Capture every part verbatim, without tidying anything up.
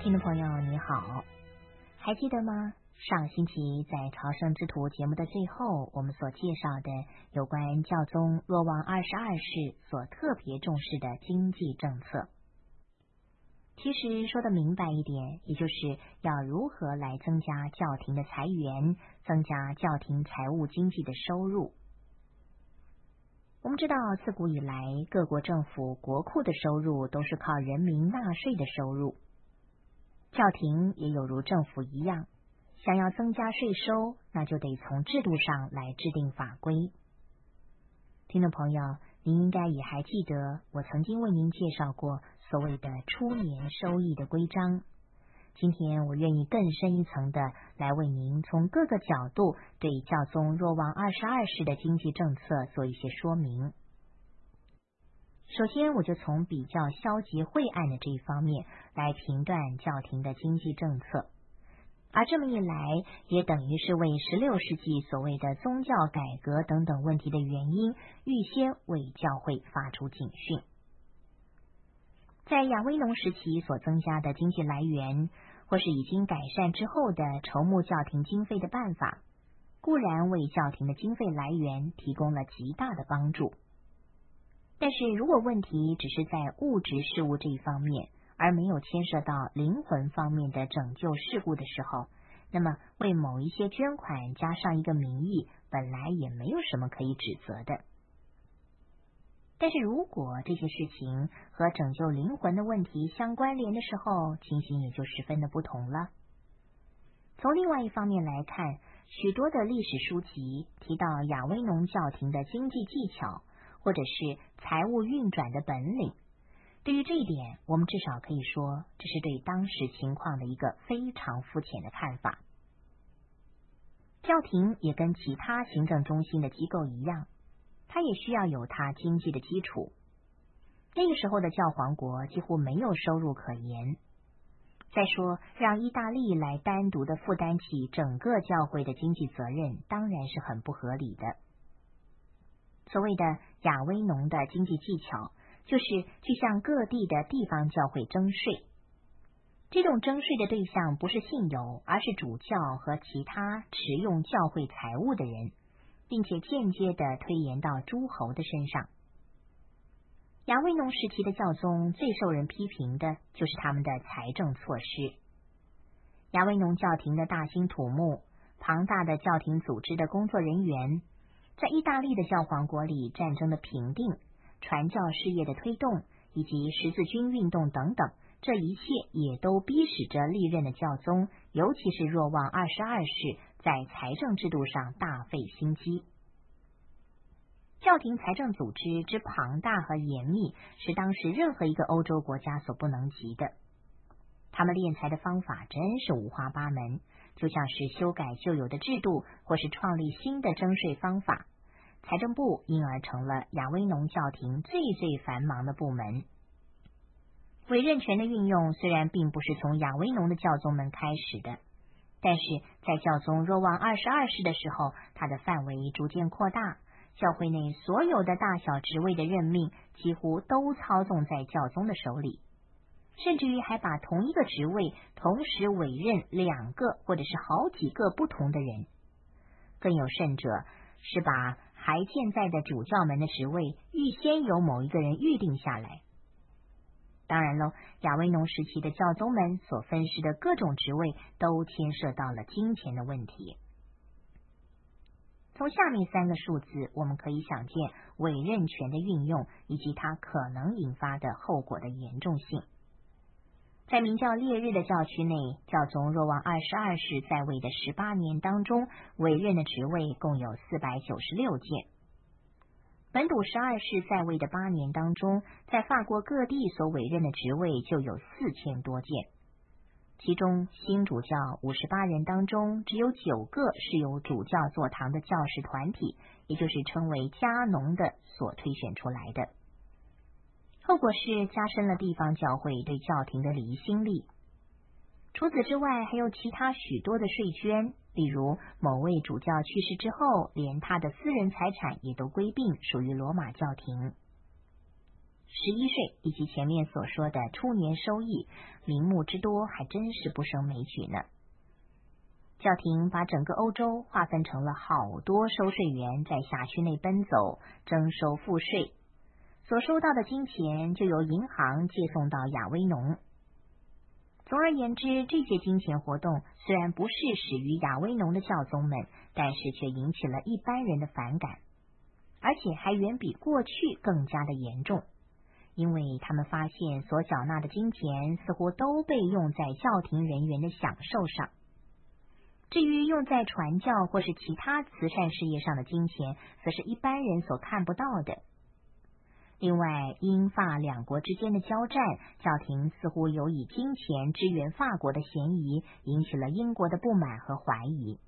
听众朋友你好，还记得吗？上星期在《朝圣之途》节目的最后，我们所介绍的有关教宗若望二十二世所特别重视的经济政策。其实说的明白一点，也就是要如何来增加教廷的财源，增加教廷财务经济的收入。我们知道，自古以来，各国政府国库的收入都是靠人民纳税的收入。教廷也有如政府一样，想要增加税收，那就得从制度上来制定法规。听众朋友，您应该也还记得，我曾经为您介绍过所谓的初年收益的规章。今天我愿意更深一层的来为您从各个角度对教宗若望二十二世的经济政策做一些说明。首先，我就从比较消极晦暗的这一方面来评断教廷的经济政策，而这么一来，也等于是为十六世纪所谓的宗教改革等等问题的原因，预先为教会发出警讯。在亚威农时期所增加的经济来源，或是已经改善之后的筹募教廷经费的办法，固然为教廷的经费来源提供了极大的帮助。但是如果问题只是在物质事物这一方面，而没有牵涉到灵魂方面的拯救事故的时候，那么为某一些捐款加上一个名义，本来也没有什么可以指责的。但是如果这些事情和拯救灵魂的问题相关联的时候，情形也就十分的不同了。从另外一方面来看，许多的历史书籍提到亚威农教廷的经济技巧，或者是财务运转的本领。对于这一点，我们至少可以说，这是对当时情况的一个非常肤浅的看法。教廷也跟其他行政中心的机构一样，它也需要有它经济的基础。那个时候的教皇国几乎没有收入可言。再说，让意大利来单独的负担起整个教会的经济责任，当然是很不合理的。所谓的亚威农的经济技巧，就是去向各地的地方教会征税。这种征税的对象不是信友，而是主教和其他持用教会财物的人，并且间接的推延到诸侯的身上。亚威农时期的教宗最受人批评的就是他们的财政措施。亚威农教廷的大兴土木，庞大的教廷组织的工作人员，在意大利的教皇国里战争的平定，传教事业的推动，以及十字军运动等等，这一切也都逼使着历任的教宗，尤其是若望二十二世，在财政制度上大费心机。教廷财政组织之庞大和严密，是当时任何一个欧洲国家所不能及的。他们敛财的方法真是五花八门，就像是修改旧有的制度，或是创立新的征税方法。财政部因而成了亚威农教廷最最繁忙的部门。委任权的运用虽然并不是从亚威农的教宗们开始的，但是在教宗若望二十二世的时候，它的范围逐渐扩大，教会内所有的大小职位的任命几乎都操纵在教宗的手里，甚至于还把同一个职位同时委任两个或者是好几个不同的人。更有甚者，是把还健在的主教们的职位预先由某一个人预定下来。当然喽，亚威农时期的教宗们所分饰的各种职位都牵涉到了金钱的问题。从下面三个数字，我们可以想见委任权的运用以及它可能引发的后果的严重性。在名叫烈日的教区内，教宗若望二十二世在位的十八年当中，委任的职位共有四百九十六件。本笃十二世在位的八年当中，在法国各地所委任的职位就有四千多件。其中新主教五十八人当中，只有九个是由主教座堂的教士团体，也就是称为加农的所推选出来的。后果是加深了地方教会对教廷的离心力。除此之外，还有其他许多的税捐，例如某位主教去世之后，连他的私人财产也都归并属于罗马教廷。 十一岁以及前面所说的初年收益，名目之多，还真是不胜枚举呢。教廷把整个欧洲划分成了好多收税员，在辖区内奔走征收赋税，所收到的金钱就由银行借送到亚威农。总而言之，这些金钱活动虽然不是始于亚威农的教宗们，但是却引起了一般人的反感，而且还远比过去更加的严重，因为他们发现所缴纳的金钱似乎都被用在教廷人员的享受上。至于用在传教或是其他慈善事业上的金钱，则是一般人所看不到的。另外，英法两国之间的交战，教廷似乎有以金钱支援法国的嫌疑，引起了英国的不满和怀疑。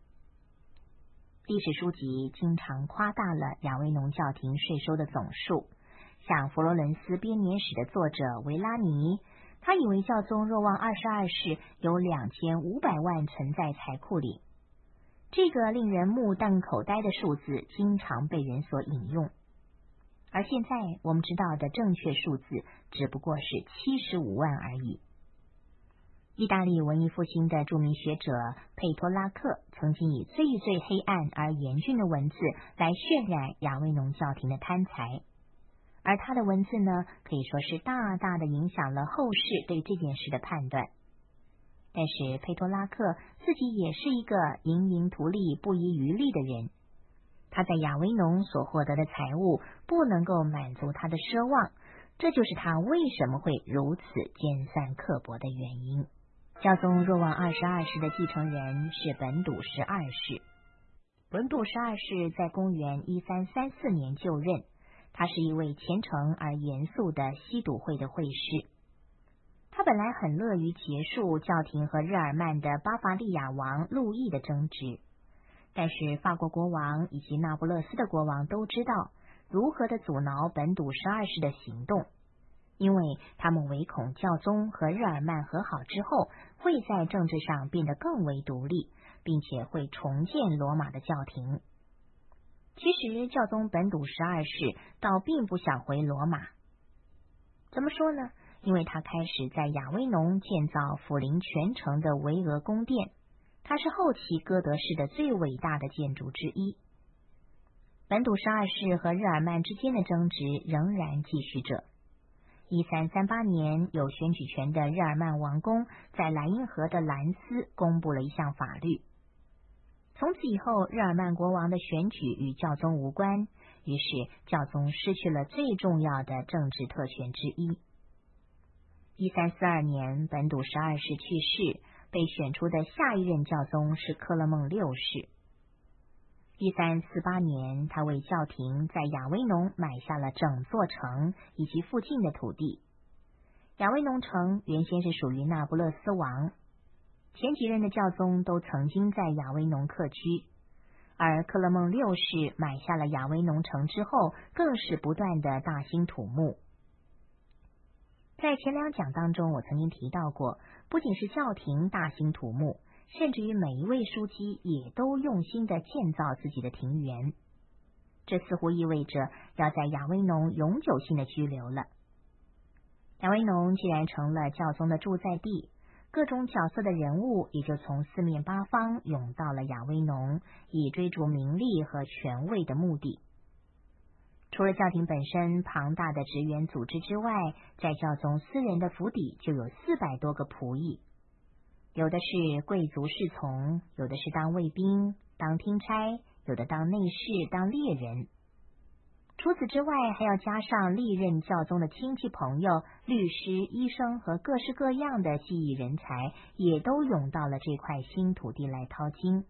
历史书籍经常夸大了亚威农教廷税收的总数，像佛罗伦斯编年史的作者维拉尼，他以为教宗若望二十二世有两千五百万存在财库里。这个令人目瞪口呆的数字经常被人所引用，而现在我们知道的正确数字只不过是七十五万而已。意大利文艺复兴的著名学者佩托拉克曾经以最最黑暗而严峻的文字来渲染亚威农教廷的贪财，而他的文字呢，可以说是大大的影响了后世对这件事的判断。但是佩托拉克自己也是一个营营图利不遗余力的人，他在亚威农所获得的财物不能够满足他的奢望，这就是他为什么会如此尖酸刻薄的原因。教宗若望二十二世的继承人是本笃十二世。本笃十二世在公元一三三四年就任，他是一位虔诚而严肃的西笃会的会士。他本来很乐于结束教廷和日耳曼的巴伐利亚王路易的争执，但是法国国王以及那不勒斯的国王都知道如何的阻挠本笃十二世的行动，因为他们唯恐教宗和日耳曼和好之后会在政治上变得更为独立，并且会重建罗马的教廷。其实教宗本笃十二世倒并不想回罗马。怎么说呢？因为他开始在亚威农建造辅临全城的巍峨宫殿，它是后期哥德式的最伟大的建筑之一。本笃十二世和日耳曼之间的争执仍然继续着。一三三八年，有选举权的日耳曼王公在莱茵河的兰斯公布了一项法律，从此以后日耳曼国王的选举与教宗无关，于是教宗失去了最重要的政治特权之一。一三四二年，本笃十二世去世，被选出的下一任教宗是克勒孟六世。一三四八年，他为教廷在亚威农买下了整座城以及附近的土地。亚威农城原先是属于那不勒斯王，前几任的教宗都曾经在亚威农客居，而克勒孟六世买下了亚威农城之后，更是不断的大兴土木。在前两讲当中，我曾经提到过，不仅是教廷大兴土木，甚至于每一位枢机也都用心的建造自己的庭园。这似乎意味着要在亚威农永久性的居留了。亚威农既然成了教宗的住在地，各种角色的人物也就从四面八方涌到了亚威农，以追逐名利和权位的目的。除了教廷本身庞大的职员组织之外，在教宗私人的府邸就有四百多个仆役，有的是贵族侍从，有的是当卫兵、当听差，有的当内侍、当猎人。除此之外，还要加上历任教宗的亲戚朋友、律师、医生和各式各样的技艺人才，也都涌到了这块新土地来淘金。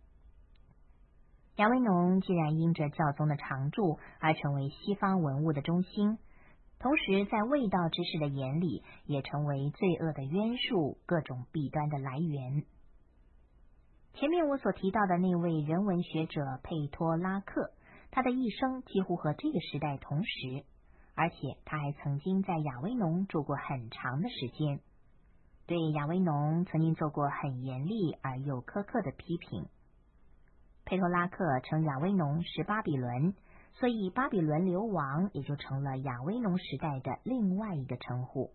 亚威农既然因着教宗的常驻而成为西方文物的中心，同时在卫道之士的眼里也成为罪恶的约束、各种弊端的来源。前面我所提到的那位人文学者佩托拉克，他的一生几乎和这个时代同时，而且他还曾经在亚威农住过很长的时间，对亚威农曾经做过很严厉而又苛刻的批评。佩托拉克称亚威农是巴比伦， 所以巴比伦流亡也就成了亚威农时代的另外一个称呼。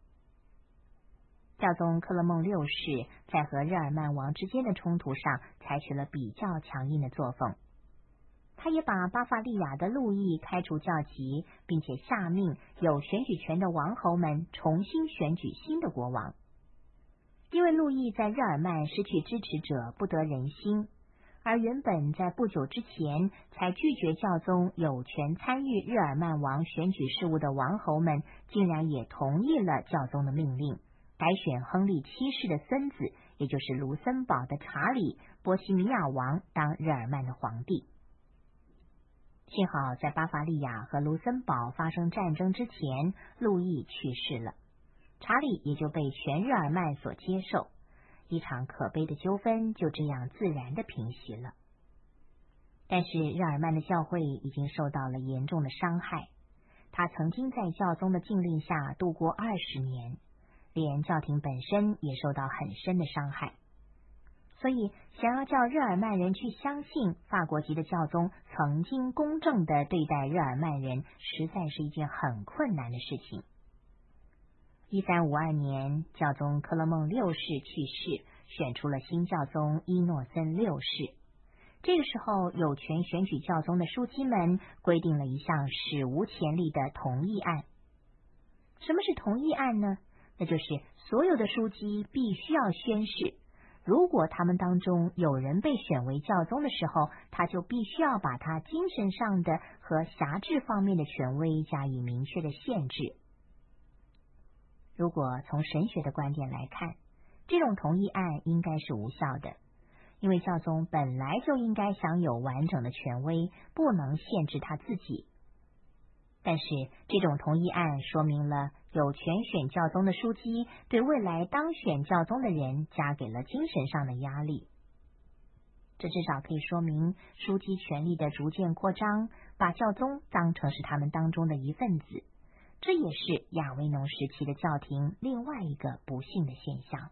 教宗克勒孟六世在和日耳曼王之间的冲突上采取了比较强硬的作风，他也把巴伐利亚的路易开除教籍，并且下命有选举权的王侯们重新选举新的国王。因为路易在日耳曼失去支持者，不得人心，而原本在不久之前才拒绝教宗有权参与日耳曼王选举事务的王侯们，竟然也同意了教宗的命令，改选亨利七世的孙子，也就是卢森堡的查理波西米亚王当日耳曼的皇帝。幸好在巴伐利亚和卢森堡发生战争之前，路易去世了，查理也就被全日耳曼所接受，一场可悲的纠纷就这样自然的平息了。但是日耳曼的教会已经受到了严重的伤害，他曾经在教宗的禁令下度过二十年，连教廷本身也受到很深的伤害。所以想要叫日耳曼人去相信法国籍的教宗曾经公正的对待日耳曼人，实在是一件很困难的事情。一三五二年，教宗克勒孟六世去世，选出了新教宗伊诺森六世。这个时候，有权选举教宗的枢机们规定了一项史无前例的同意案。什么是同意案呢？那就是所有的枢机必须要宣誓，如果他们当中有人被选为教宗的时候，他就必须要把他精神上的和辖制方面的权威加以明确的限制。如果从神学的观点来看，这种同意案应该是无效的，因为教宗本来就应该享有完整的权威，不能限制他自己。但是这种同意案说明了有权选教宗的枢机对未来当选教宗的人加给了精神上的压力。这至少可以说明枢机权力的逐渐扩张，把教宗当成是他们当中的一份子。这也是亚维农时期的教廷另外一个不幸的现象。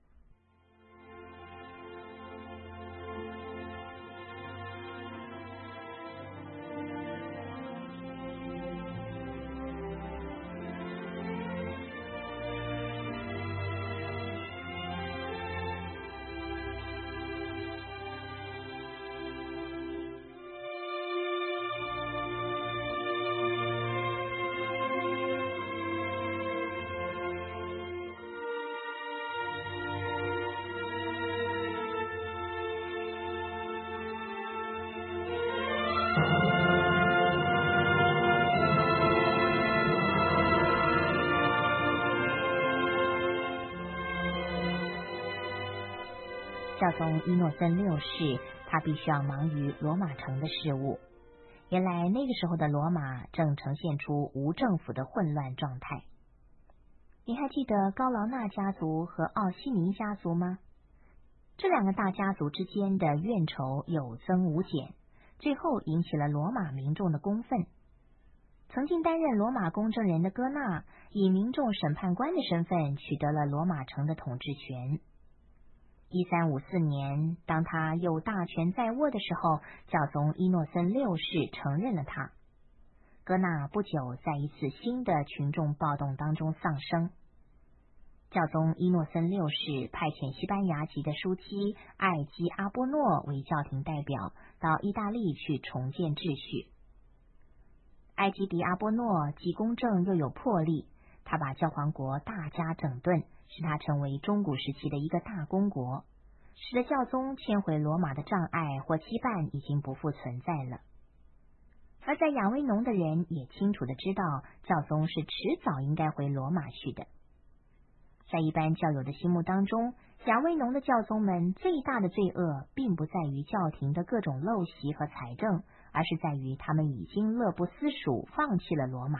教宗伊诺森六世，他必须要忙于罗马城的事务。原来那个时候的罗马正呈现出无政府的混乱状态。你还记得高劳纳家族和奥西尼家族吗？这两个大家族之间的怨仇有增无减，最后引起了罗马民众的公愤。曾经担任罗马公证人的哥纳，以民众审判官的身份取得了罗马城的统治权。一三五四年，当他又大权在握的时候，教宗伊诺森六世承认了他。哥纳不久在一次新的群众暴动当中丧生。教宗伊诺森六世派遣西班牙籍的枢机艾基阿波诺为教廷代表，到意大利去重建秩序。埃基迪阿波诺既公正又有魄力，他把教皇国大加整顿，使他成为中古时期的一个大公国，使得教宗迁回罗马的障碍或羁绊已经不复存在了。而在亚威农的人也清楚的知道，教宗是迟早应该回罗马去的。在一般教友的心目当中，亚威农的教宗们最大的罪恶，并不在于教廷的各种陋习和财政，而是在于他们已经乐不思蜀，放弃了罗马。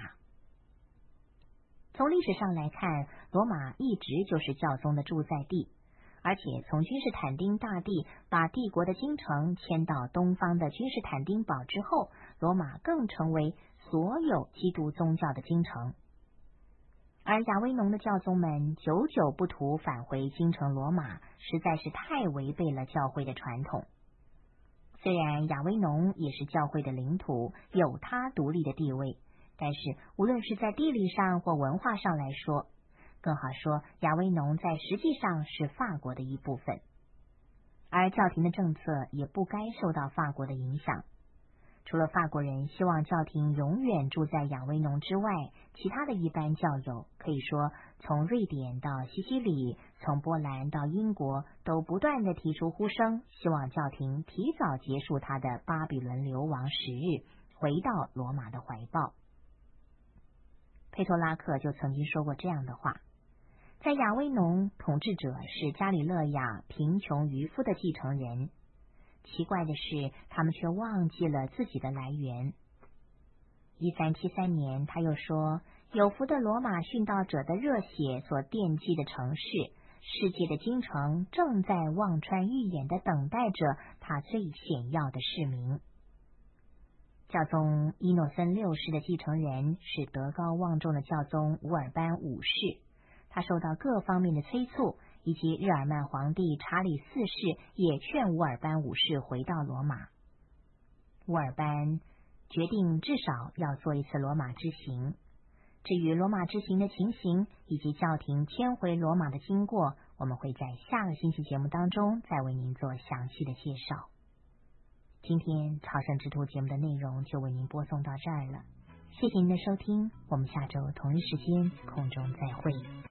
从历史上来看，罗马一直就是教宗的驻在地，而且从君士坦丁大帝把帝国的京城迁到东方的君士坦丁堡之后，罗马更成为所有基督宗教的京城。而亚威农的教宗们久久不图返回京城罗马，实在是太违背了教会的传统。 虽然亚威农也是教会的领土，有它独立的地位，但是无论是在地理上或文化上来说，更好说亚威农在实际上是法国的一部分，而教廷的政策也不该受到法国的影响。除了法国人希望教廷永远住在亚威农之外，其他的一般教友可以说从瑞典到西西里，从波兰到英国，都不断的提出呼声，希望教廷提早结束他的巴比伦流亡时日，回到罗马的怀抱。佩托拉克就曾经说过这样的话，在亚威农，统治者是加里勒亚贫穷渔夫的继承人，奇怪的是，他们却忘记了自己的来源。一三七三年，他又说，有福的罗马殉道者的热血所奠基的城市，世界的京城正在望穿欲眼的等待着他最显要的市民。教宗伊诺森六世的继承人是德高望重的教宗乌尔班五世，他受到各方面的催促，以及日耳曼皇帝查理四世也劝乌尔班五世回到罗马。乌尔班决定至少要做一次罗马之行。至于罗马之行的情形以及教廷迁回罗马的经过，我们会在下个星期节目当中再为您做详细的介绍。今天朝圣之途节目的内容就为您播送到这儿了，谢谢您的收听，我们下周同一时间空中再会。